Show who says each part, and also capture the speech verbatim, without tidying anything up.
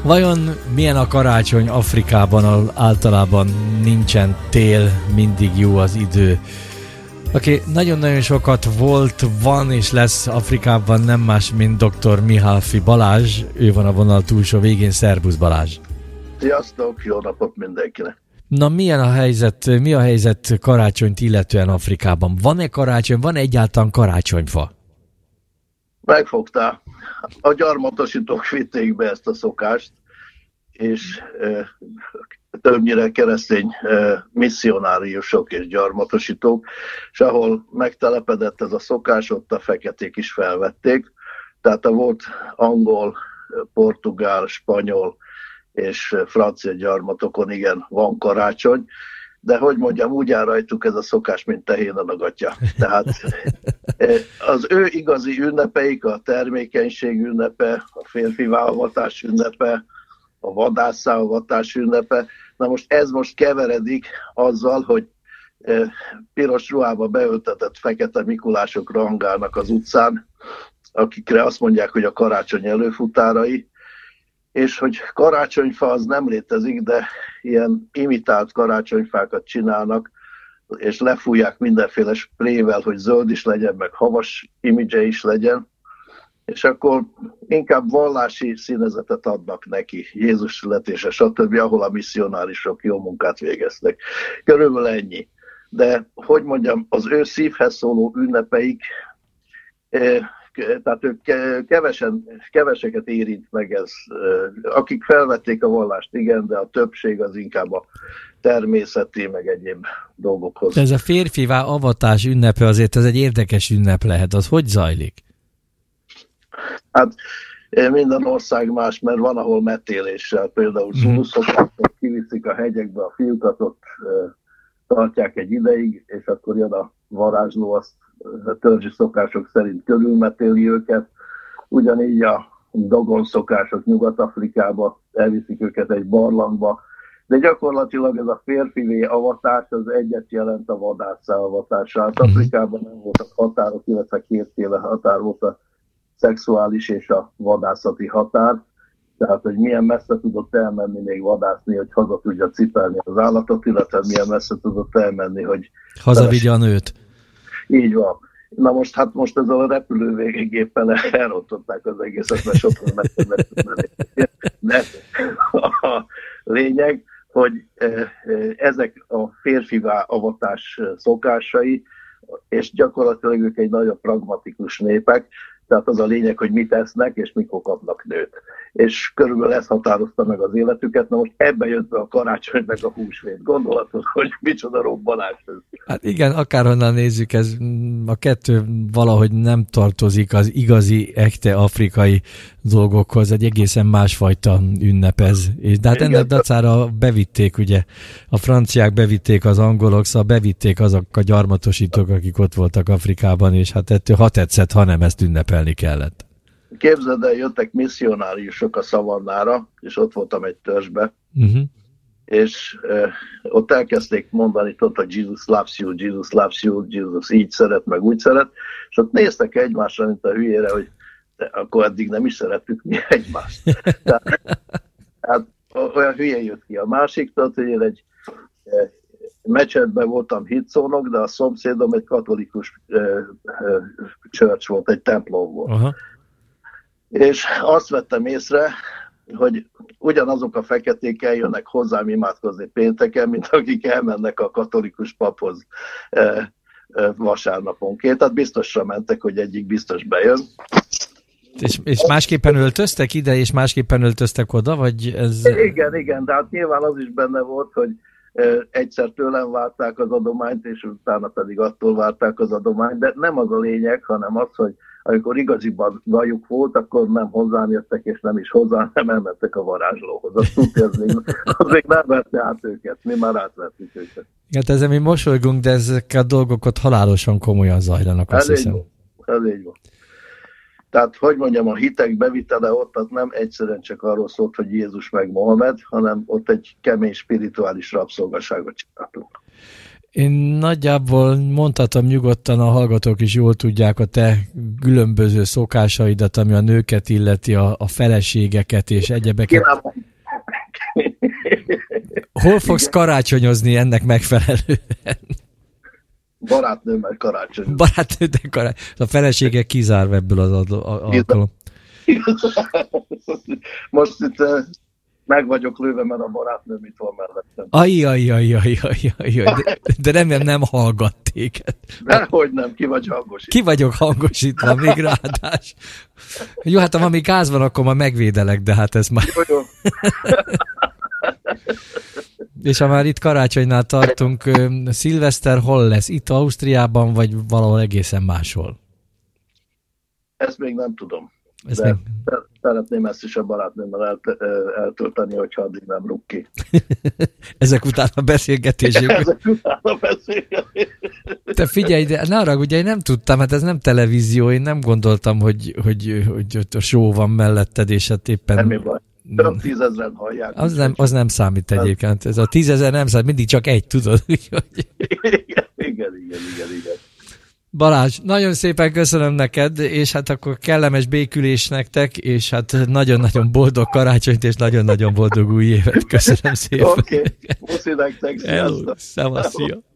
Speaker 1: Vajon milyen a karácsony Afrikában, ahol általában nincsen tél, mindig jó az idő? Aki nagyon-nagyon sokat volt, van és lesz Afrikában, nem más, mint doktor Mihalfi Balázs. Ő van a vonal túlsó végén. Szerbusz Balázs!
Speaker 2: Sziasztok, jó napot mindenkinek!
Speaker 1: Na, milyen a helyzet, mi a helyzet karácsonyt illetően Afrikában? Van-e karácsony, van egyáltalán karácsonyfa?
Speaker 2: Megfogtál. A gyarmatosítók vitték be ezt a szokást, és e, többnyire keresztény e, misszionáriusok és gyarmatosítók, és ahol megtelepedett ez a szokás, ott a feketék is felvették. Tehát a volt angol, portugál, spanyol és francia gyarmatokon igen van karácsony, de hogy mondjam, úgy áll rajtuk ez a szokás, mint tehénen a gatya. Tehát az ő igazi ünnepeik, a termékenység ünnepe, a férfi válogatás ünnepe, a vadászszállgatás ünnepe. Na most ez most keveredik azzal, hogy piros ruhába beöltetett fekete mikulások rangálnak az utcán, akikre azt mondják, hogy a karácsony előfutárai, és hogy karácsonyfa az nem létezik, de ilyen imitált karácsonyfákat csinálnak, és lefújják mindenféle sprével, hogy zöld is legyen, meg havas imidzse is legyen, és akkor inkább vallási színezetet adnak neki, Jézus születése, stb., ahol a misszionárisok jó munkát végeztek. Körülbelül ennyi. De, hogy mondjam, az ő szívhez szóló ünnepeik, tehát ők kevesen, keveseket érint meg ez. Akik felvették a vallást, igen, de a többség az inkább a természeti, meg egyéb dolgokhoz.
Speaker 1: Ez a férfivá avatás ünnepe azért ez egy érdekes ünnep lehet. Az hogy zajlik?
Speaker 2: Hát minden ország más, mert van, ahol metéléssel, például zuluszok, kiviszik a hegyekbe a fiúkat, ott tartják egy ideig, és akkor jön a varázsló, azt a törzsi szokások szerint körülmetéli őket. Ugyanígy a dogon szokások Nyugat-Afrikába, elviszik őket egy barlangba, de gyakorlatilag ez a férfivé avatás az egyet jelent a vadásszá avatását. Afrikában nem voltak határok, illetve kétféle határ volt, a szexuális és a vadászati határ. Tehát, hogy milyen messze tudott elmenni még vadászni, hogy haza tudja cipelni az állatot, illetve milyen messze tudott elmenni, hogy...
Speaker 1: Hazavigye a nőt.
Speaker 2: Így van. Na most, hát most ezzel a repülőgéppel elrontották az egészet, mert sokkal meg De a lényeg, hogy ezek a férfivá avatás szokásai, és gyakorlatilag ők egy nagyon pragmatikus népek, tehát az a lényeg, hogy mit esznek, és mikor kapnak nőt. És körülbelül ez határozta meg az életüket. Na most ebbe jött be a karácsony meg a húsvét. Gondolatod, hogy micsoda robbanás ez.
Speaker 1: Hát igen, akárhonnan nézzük, ez a kettő valahogy nem tartozik az igazi, ekte afrikai dolgokhoz. Egy egészen másfajta ünnep ez. De hát ennek dacára bevitték, ugye, a franciák bevitték az angolok, szóval bevitték azok a gyarmatosítók, akik ott voltak Afrikában, és hát ettől ha tetszett, ha nem, ezt ünnepelni kellett.
Speaker 2: Képzeld el, jöttek misszionáriusok a szavannára, és ott voltam egy törzsbe, uh-huh. és eh, ott elkezdték mondani, ott, hogy Jesus loves you, Jesus loves you, Jesus így szeret, meg úgy szeret, és ott néztek egymásra, mint a hülyére, hogy de akkor eddig nem is szerettük mi egymást. Tehát, hát olyan hülye jött ki. A másik, tehát, hogy én egy eh, mecsetben voltam hitszónok, de a szomszédom egy katolikus eh, eh, church volt, egy templom volt. Uh-huh. És azt vettem észre, hogy ugyanazok a feketék eljönnek hozzám imádkozni pénteken, mint akik elmennek a katolikus paphoz e, e, vasárnaponként. Tehát biztosra mentek, hogy egyik biztos bejön.
Speaker 1: És, és másképpen öltöztek ide, és másképpen öltöztek oda, vagy ez...
Speaker 2: Igen, igen, de hát nyilván az is benne volt, hogy e, egyszer tőlem várták az adományt, és utána pedig attól várták az adományt, de nem az a lényeg, hanem az, hogy amikor igaziban gajuk volt, akkor nem hozzám jöttek, és nem is hozzám, nem elmentek a varázslóhoz. Azt tudja, az még, az még nem vette át őket, mi már átvettük őket.
Speaker 1: Hát ezzel mi mosolygunk, de ezek a dolgok ott halálosan komolyan zajlanak, azt
Speaker 2: ez
Speaker 1: hiszem.
Speaker 2: Így van, ez így van. Tehát, hogy mondjam, a hitek bevitele ott az nem egyszerűen csak arról szólt, hogy Jézus meg Mohamed, hanem ott egy kemény spirituális rabszolgaságot csináltunk.
Speaker 1: Én nagyjából mondhatom nyugodtan, a hallgatók is jól tudják a te különböző szokásaidat, ami a nőket illeti, a, a feleségeket és egyebeket.
Speaker 2: Ki nem
Speaker 1: hol fogsz karácsonyozni ennek megfelelően?
Speaker 2: Barátnőmmel karácsonyozni.
Speaker 1: Barátnőmmel karácsonyozni. A felesége kizárva ebből az alkalom.
Speaker 2: Most itt meg vagyok lőve, mert a barátnőm itt van mellettem.
Speaker 1: Ajj, ajj, ajj, ajj, ajj, de, de remélem nem hallgat téged.
Speaker 2: Dehogy nem, ki vagy hangosítva.
Speaker 1: Ki vagyok hangosítva, még ráadás. Jó, hát ha valami gáz van, akkor már megvédelek, de hát ez már...
Speaker 2: Jó.
Speaker 1: És ha már itt karácsonynál tartunk, szilveszter hol lesz? Itt Ausztriában, vagy valahol egészen máshol?
Speaker 2: Ezt még nem tudom.
Speaker 1: Ezt
Speaker 2: de
Speaker 1: még...
Speaker 2: szeretném ezt is a barátnőmmel el, eltölteni, hogyha addig nem rúg ki.
Speaker 1: Ezek után a beszélgetésünk.
Speaker 2: Ezek után a beszélgetés.
Speaker 1: Te figyelj, de ne arra, ugye én nem tudtam, hát ez nem televízió, én nem gondoltam, hogy, hogy, hogy a show van melletted, és hát éppen...
Speaker 2: Semmi baj. Több tízezren hallják.
Speaker 1: Az nem, az nem számít egyébként. Ez a tízezer nem számít, mindig csak egy, tudod.
Speaker 2: igen, igen, igen, igen, igen.
Speaker 1: Balázs, nagyon szépen köszönöm neked, és hát akkor kellemes békülés nektek, és hát nagyon-nagyon boldog karácsonyt, és nagyon-nagyon boldog új évet. Köszönöm szépen.
Speaker 2: Oké, okay. Puszi nektek,
Speaker 1: sziasztok. Hello, szia.